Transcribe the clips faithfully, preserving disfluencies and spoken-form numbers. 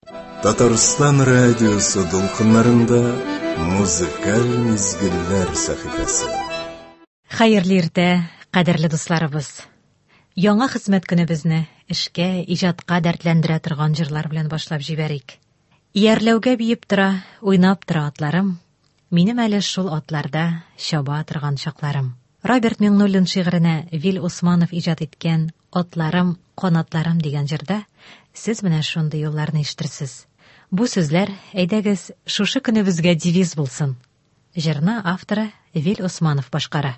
Татарстан радиосы долқынларында музыкаль мизгилләр сәхифәсе. Хәерле иртә, кадерле дусларыбыз. Яңа хезмәт көнебезне эшкә, иҗатка дәртләндерә торган җырлар белән башлап җибәрик. Иярләүгә биеп тора, уйнап тора атларым. Минем әле шул атларда чаба торган чакларым. Роберт Миңнуллин шигыренә Вил Усманов иҗат иткән "Атларым, канатларым" дигән җырда сез менә шундый юлларны ишетерсез. Бу сүзләр, әйдәгез, шушы көнебезгә девиз булсын. Җырны авторы Вил Усманов башкара.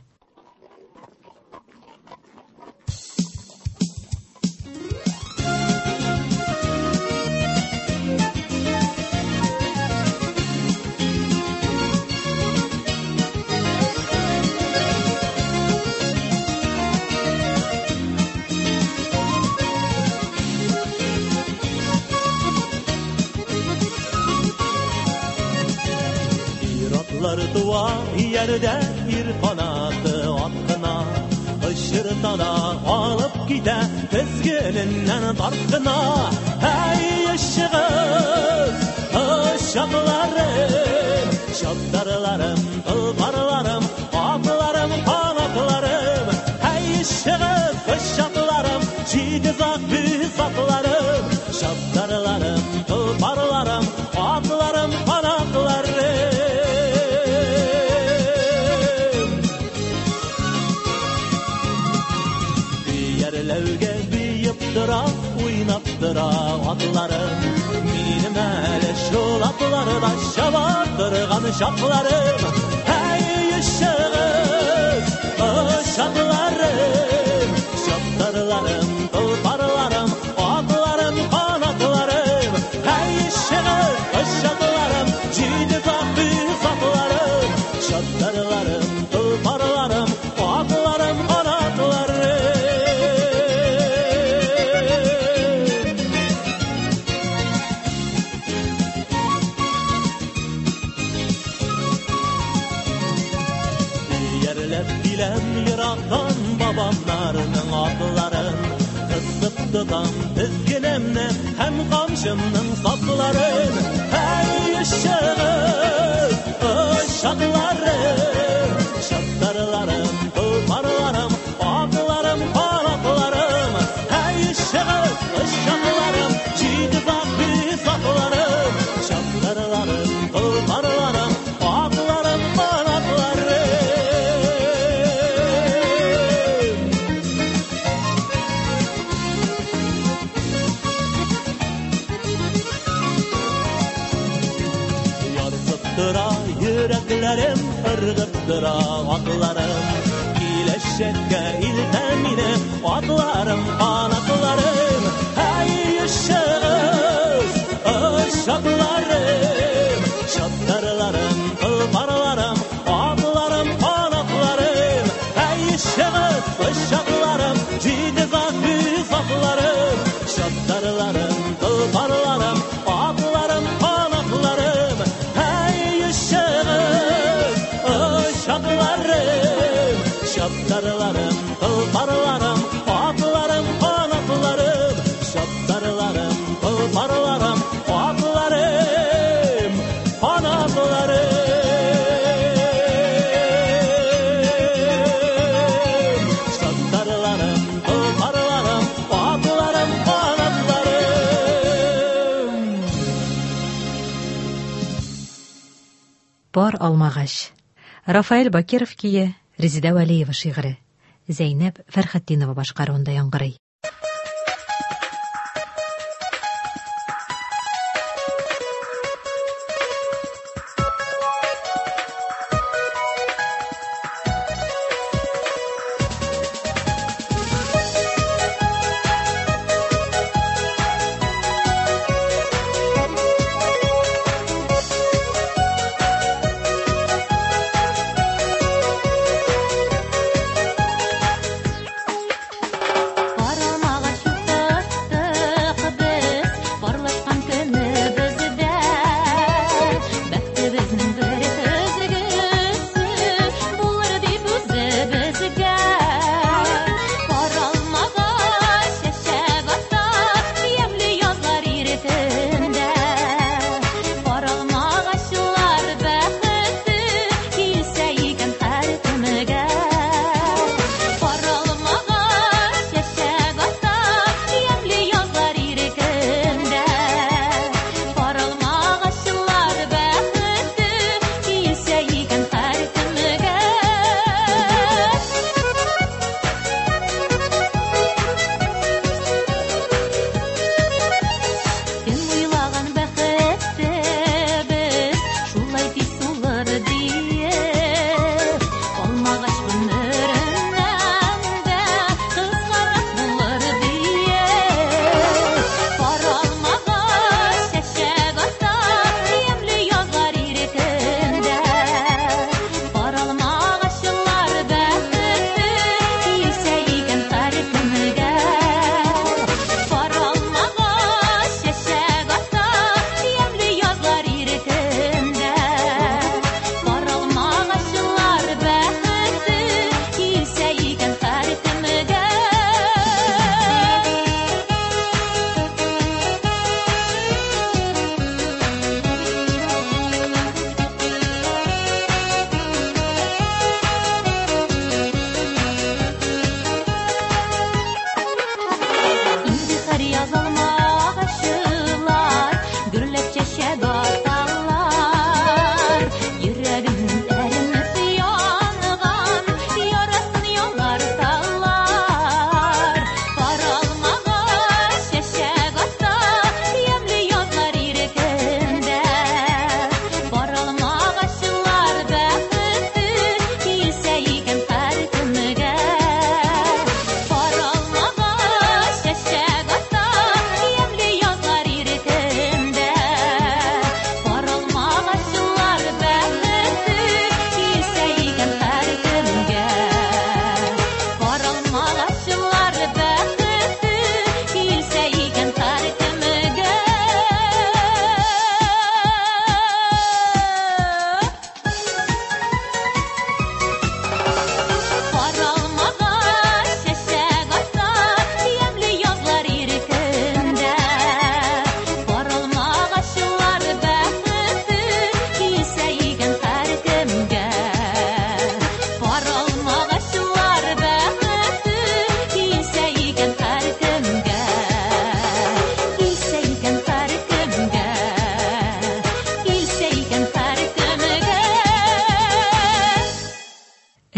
Tuva yerde bir kanatı atkına, ışırtana alıp gide tezgininden tarkına. Hey ışığız, ışıklarım, şaptarlarım, tulparlarım, atlarım, kanatlarım. Hey ışığız, ışıklarım, çiğdizak biz atlarım, şaptarlarım, tulparlarım, atlarım, kanatlarım. Yerlevge büyüp dıra, oynap dıra atlarım. Minim hele şul atlarda şabatırgan şaplarım. Hey ışığız, ışıklarım, şaptarlarım, tulparlarım, atlarım, kanatlarım. Hey ışığız, ışıklarım, cidiz akbüz atlarım, şaptarlarım, tulparlarım, atlarım, kanatlarım. Yıraktan babamlarının atların, kısıp tutan tizginemle hem kamşımның sapların. Hey ışığız, ışıklarım, şaptarlarım, tulparlarım, atlarım, kanatlarım. Hey ışığız, ışıklarım, cidiz biz atlarım, şaptarlarım, tulparlarım, atlarım, kanatlarım. Yüreklerim ırgıttıra atlarım, iyileşecekte iltemine atlarım, kanatlarım. Hey ışığız, ışıklarım, şaptarlarım, tulparlarım, atlarım, kanatlarım. Hey ışığız, ışıklarım, cidiz akbüz atlarım, şaptarlarım, tulparlarım, atlarım, kanatlarım. Şaplarım, şaptarlarım, tulparlarım, atlarım, kanatlarım. Şaptarlarım, tulparlarım, atlarım, kanatlarım. Şaptarlarım, tulparlarım, atlarım, kanatlarım. Бар алмагач. Рафаэль Бакиров кие, Резида Валиева шигыре. Зәйнәп Фәрхәтдинова башкаруында яңгырый. Para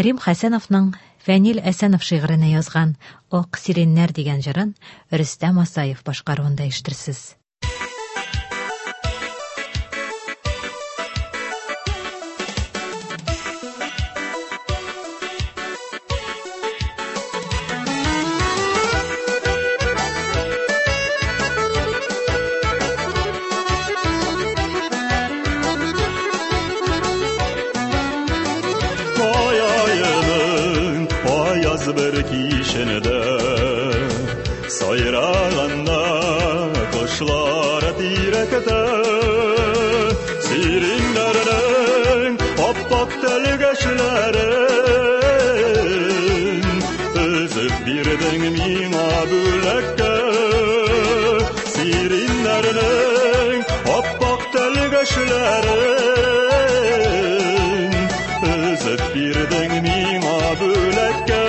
Рим Хәсәновның Фәнил Әсәнов шигыренә язган «Ак сиреннәр» дигән җырын Рөстәм Асаев башкаруында ишетерсез. Bir kişinde sayrağında kuşlar direkte sirinlerinin oppak telgeçlerin özüp birden mina bülekke sirinlerinin oppak telgeçlerin özüp birden mina bülekke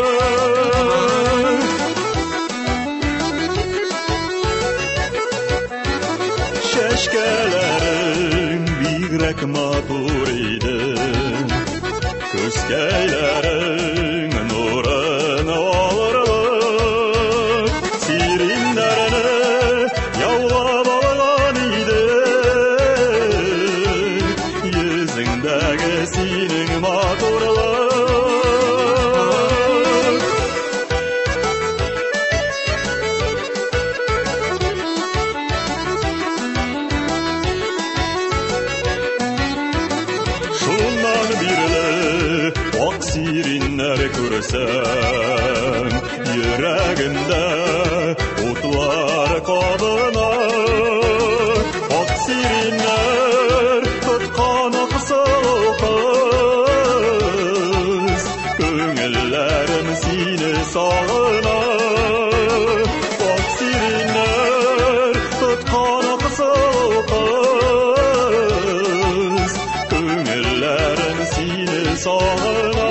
Şeşkelerin bigrek matur idi Köskeylerin nurunu alırlık Sirinlerini yavlab algan idi Yüzündeki senin maturluk Sirinler görsen yüreğinde utlar kadınlar Ak sirinler tutkan aksalı kız Gönüllerim seni sağınar Ak sirinler tutkan aksalı kız Gönüllerim seni sağınar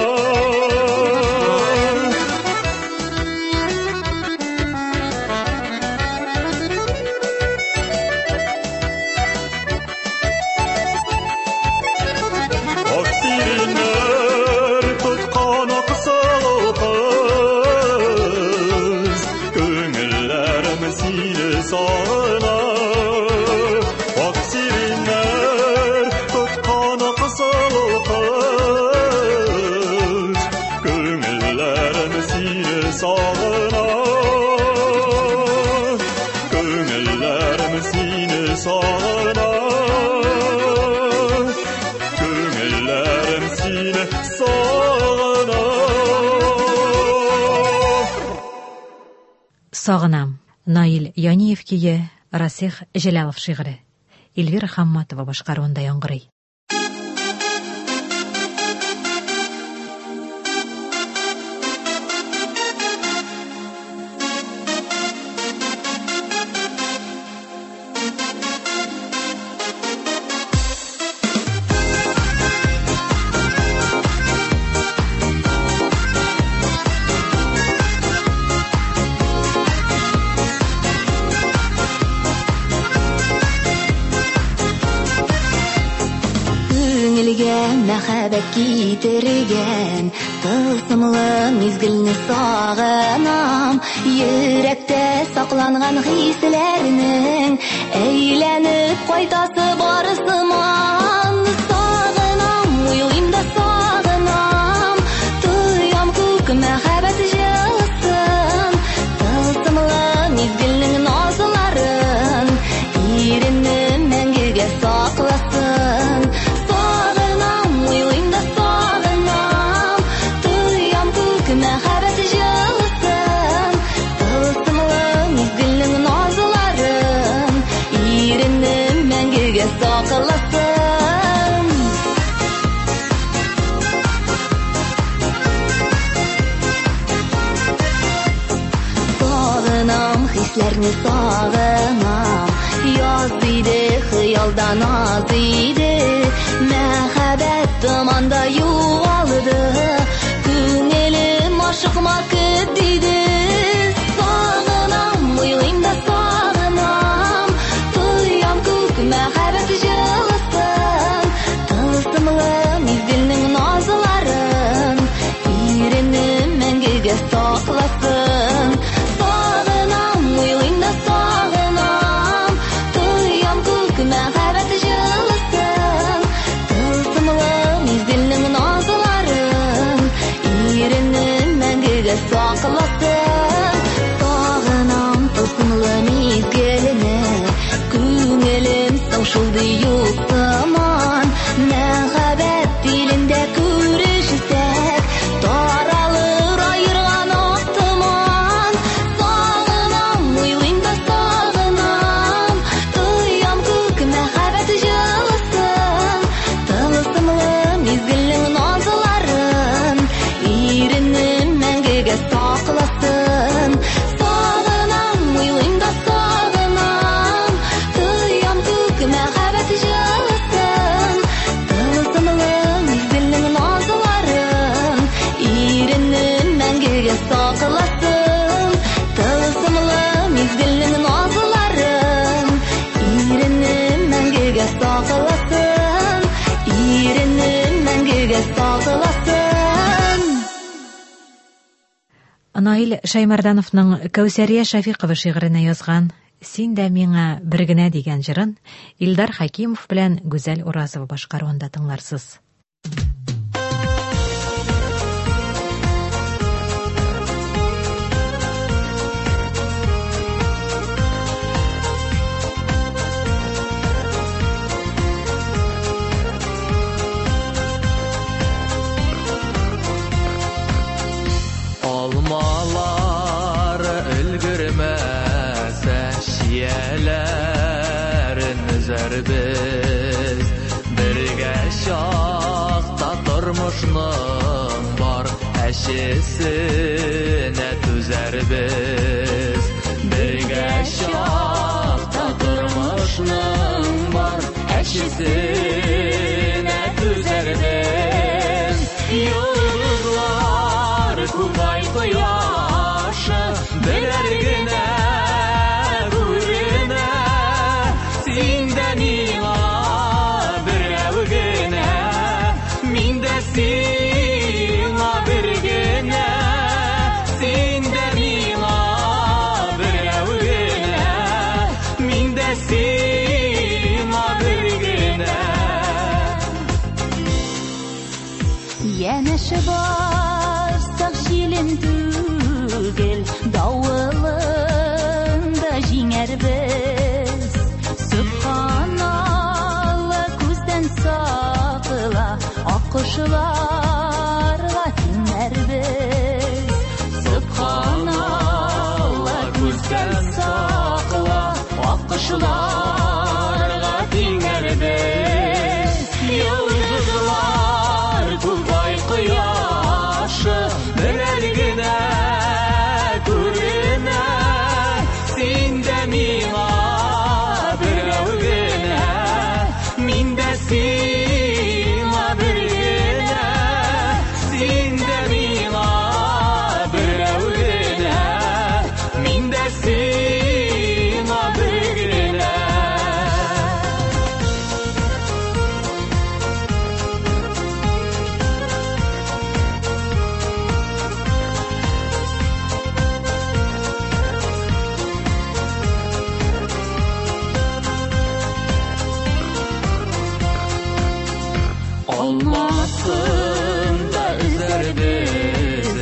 Сагынам. Наил Яниев кие, Расих Җәлалов шигыре. Эльвира Хамматова башкаруында яңгырый. Мәхәббәт китергән тылсымлы мизгелне сагынам йөрәктә сакланган хисләрнең әйләнеп кайтасы бары сыман сагынам уйлыйм да сагынам тоям күк мәхәббәт җылысын тылсымлы мизгелнең назларын иренне мәңгегә сакласын Сакыласын Сагынам, хисләрне сагынам Яз иде, хыялдан аз иде Мәхәббәт томанда югалды Күңелем ашыкма көт диде Сагынам, уйлыйм да сагынам Тоям күк мәхәббәт җылысын Тылсымлы мизгелнең назларын мәхәббәт җылысын, тылсымлы мизгелнең назларын, иренем мәңгегә сакласын. Тылсымлы мизгелнең назларын, иренем мәңгегә сакласын, иренем мәңгегә сакласын. Наил Шаймардановның Кәүсәрия Шафиқова шигыренә язган «Син дә миңа бер генә» дигән җырын Илдар Хакимов белән Гүзәл Уразова башкаруында тыңларсыз. Алмалар өлгермәсә шияләрен үзәрбез, бергә чакта тормышның бар әшесенә түзәрбез, бергә чакта тормышның бар әшесенә түзәрбез. Йолдызлар күгай кояшы берәр генә күренә, син дә миңа берәү генә, мин дә сиңа бер генә, син дә миңа берәү генә, мин дә сиңа бер генә. Янәше барсак җилен түгел, давылын да җиңәрбез. Субханалла күздән сакла, аккошыларга тиңәрбез. Субханалла күздән сакла, аккошыларга тиңәрбез. Йолдызлар күгай кояшы берәр генә күренә, син дә миңа берәү генә, мин дә сиңа бер генә, син дә миңа берәү генә, мин дә сиңа бер генә. Алмасын да үзәрбез,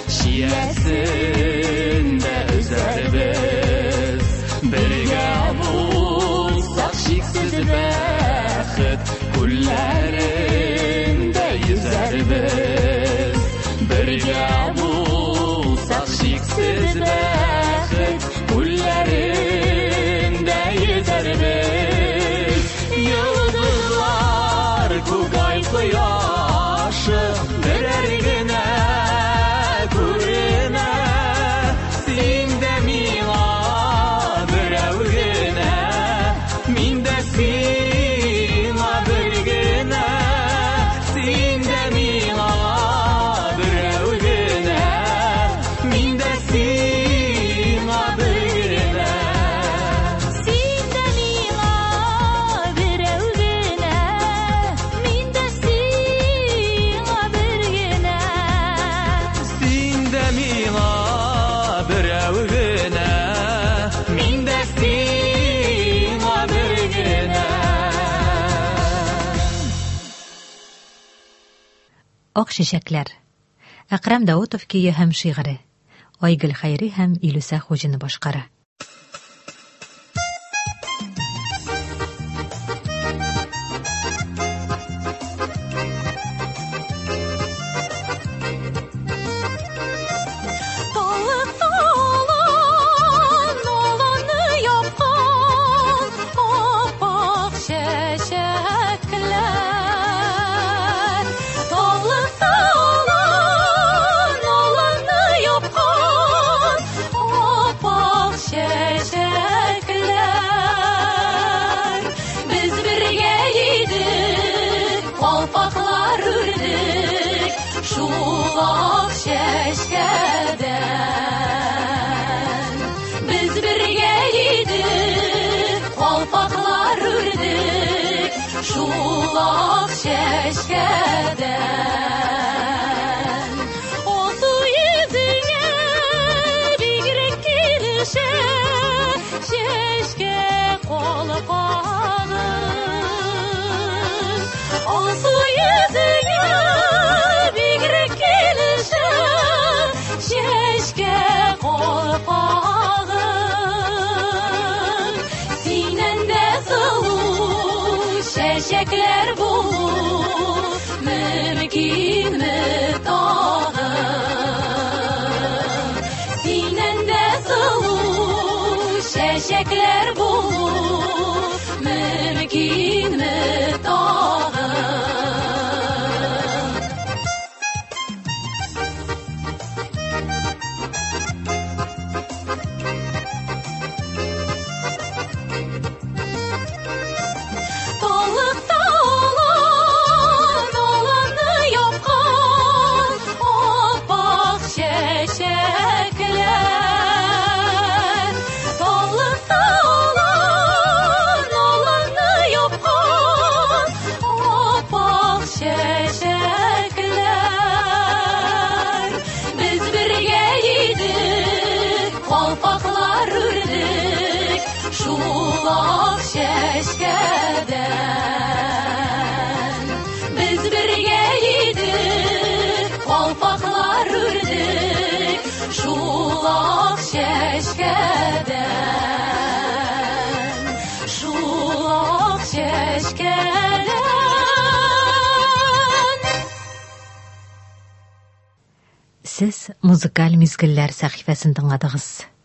шиясен дә үзәрбез, бергә булсак шиксез бәхет күлләрен дә йөзәрбез, бергә булсак шиксез бәхет күлләрен дә йөзәрбез. Йолдызлар күгай кояшы берәр генә күренә, син дә миңа берәү генә, мин дә сиңа бер генә, син дә миңа берәү генә, мин дә сиңа бер генә. Син дә миңа берәү генә, мин дә сиңа бер генә. Син дә миңа берәү генә, мин дә сиңа бер генә. Ак чәчәкләр. Әкрәм Даутов көе һәм шигыре. Айгөл Хәйри һәм Илүсә Хуҗина башкара. She калпаклар үрдек, шул ак чәчкәдән. Без бергә идек, калпаклар үрдек, шул ак чәчкәдән. Алсу йөзеңә бигрәк килешә, чәчкә калпагың. Алсу йөзеңә бигрәк килешә, чәчкә калпагың. Синнән дә сылу чәчәкләр булу мөмкинме тагын? Синнән дә сылу чәчәкләр булу мөмкинме тагын? Таллыкта алан, аланны япкан, ап-ак чәчәкләр. Таллыкта алан, аланны япкан, ап-ак чәчәкләр. Без бергә идек, калпаклар үрдек, шул ак чәчкәдән. Без бергә идек, калпаклар үрдек, шул ак чәчкәдән. Шул ак чәчкәдән. Сез музыкаль мизгелләр сәхифәсен тыңладыгыз.